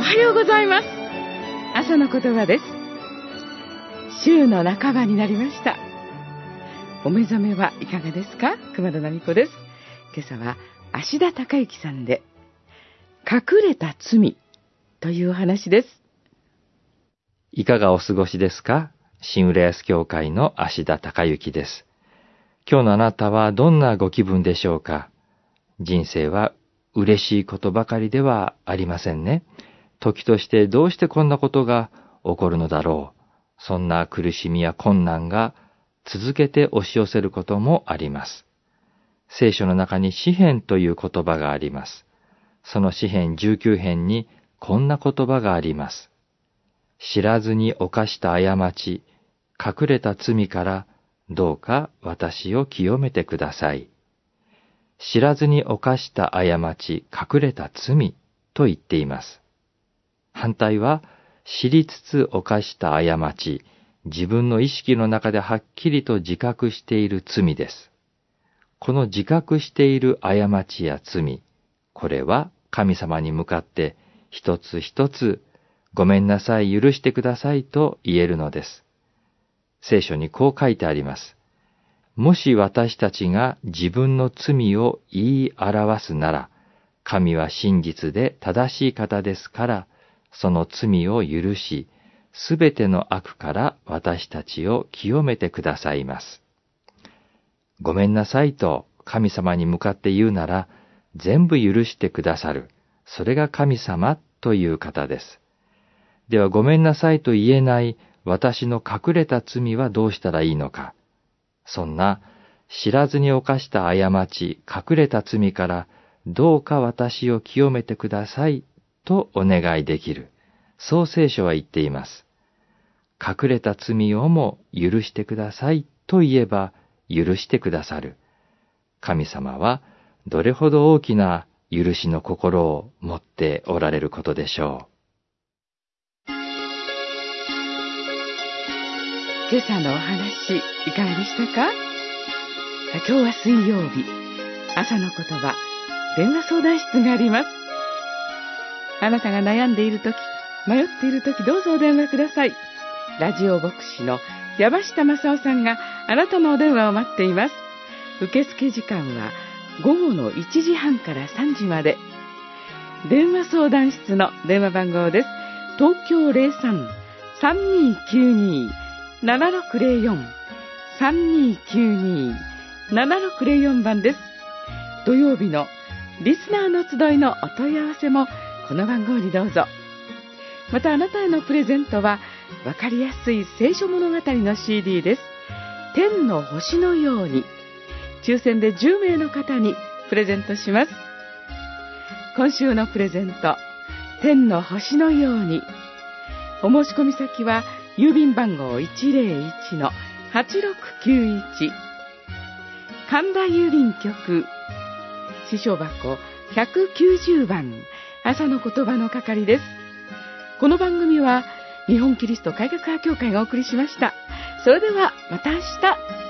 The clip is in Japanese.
はようございます。朝の言葉です。週の半ばになりました。お目覚めはいかがですか？熊田奈美子です。今朝は芦田孝之さんで隠れた罪というお話です。 いかがお過ごしですか？新浦安教会の芦田孝之です。今日のあなたはどんなご気分でしょうか？人生は嬉しいことばかりではありませんね。時としてどうしてこんなことが起こるのだろう。そんな苦しみや困難が続けて押し寄せることもあります。聖書の中に詩編という言葉があります。その詩編19編にこんな言葉があります。知らずに犯した過ち、隠れた罪からどうか私を清めてください。知らずに犯した過ち、隠れた罪と言っています。反対は、知りつつ犯した過ち、自分の意識の中ではっきりと自覚している罪です。この自覚している過ちや罪、これは神様に向かって一つ一つ、ごめんなさい、許してくださいと言えるのです。聖書にこう書いてあります。もし私たちが自分の罪を言い表すなら、神は真実で正しい方ですから、その罪を許し、すべての悪から私たちを清めてくださいます。ごめんなさいと神様に向かって言うなら、全部許してくださる。それが神様という方です。ではごめんなさいと言えない私の隠れた罪はどうしたらいいのか。そんな知らずに犯した過ち、隠れた罪からどうか私を清めてくださいとお願いできる。そう聖書は言っています。隠れた罪をも許してくださいと言えば許してくださる。神様はどれほど大きな許しの心を持っておられることでしょう。 今朝のお話いかがでしたか？今日は水曜日、朝の言葉、電話相談室があります。あなたが悩んでいるとき、迷っているとき、どうぞお電話ください。ラジオ牧師の山下正夫さんがあなたのお電話を待っています。受付時間は午後の1時半から3時まで。電話相談室の電話番号です。東京 03-3292-7604 3292-7604 番です。土曜日のリスナーの集いのお問い合わせもこの番号にどうぞ。またあなたへのプレゼントはわかりやすい聖書物語の CD です。天の星のように、抽選で10名の方にプレゼントします。今週のプレゼント、天の星のように。お申し込み先は郵便番号 101-8691 神田郵便局支所箱190番朝の言葉の係です。この番組は日本キリスト改革派協会がお送りしました。それではまた明日。